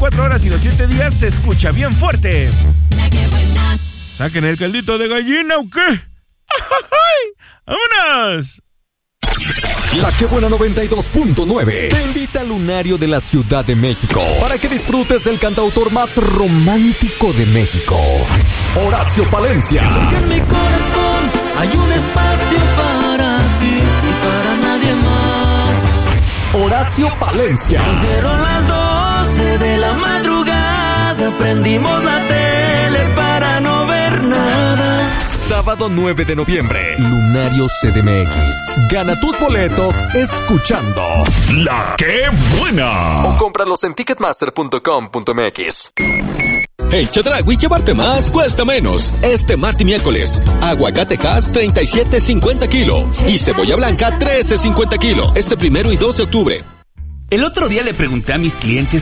24 horas y los 7 días se escucha bien fuerte. La que buena. ¿Saquen el caldito de gallina o qué? ¡Vámonos! La que buena 92.9 te invita al lunario de la Ciudad de México para que disfrutes del cantautor más romántico de México, Horacio Palencia. Porque en mi corazón hay un espacio para ti y para nadie más. Horacio Palencia. Dieron las 12 de la madrugada, prendimos la tele para no ver nada. Sábado 9 de noviembre, Lunario CDMX. Gana tus boletos escuchando La Que Buena. O cómpralos en ticketmaster.com.mx. En Chedraui llevarte más cuesta menos. Este martes y miércoles, aguacate Hass 37.50 kilo y cebolla blanca 13.50 kilo. Este 1 y 2 de octubre. El otro día le pregunté a mis clientes